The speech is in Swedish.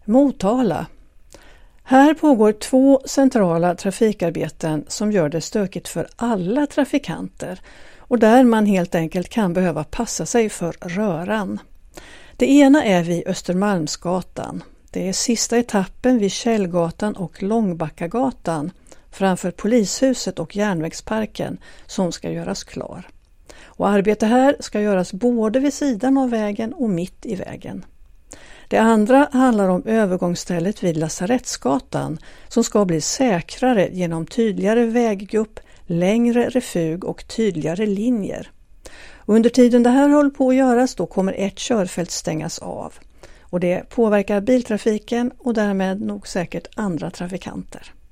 Motala. Här pågår 2 centrala trafikarbeten som gör det stökigt för alla trafikanter och där man helt enkelt kan behöva passa sig för röran. Det ena är vid Östermalmsgatan. Det är sista etappen vid Källgatan och Långbackagatan framför polishuset och järnvägsparken som ska göras klar. Och arbete här ska göras både vid sidan av vägen och mitt i vägen. Det andra handlar om övergångsstället vid Lasarettsgatan som ska bli säkrare genom tydligare väggupp, längre refug och tydligare linjer. Och under tiden det här håller på att göras då kommer ett körfält stängas av. Och det påverkar biltrafiken och därmed nog säkert andra trafikanter.